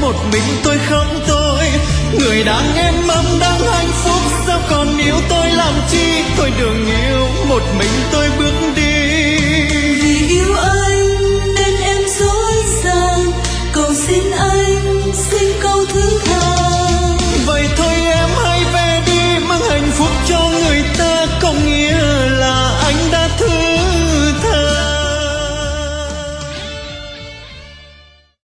một mình tôi không tôi. Người đang êm ấm đang hạnh phúc sao còn yêu tôi làm chi. Thôi đừng yêu một mình tôi bước đi.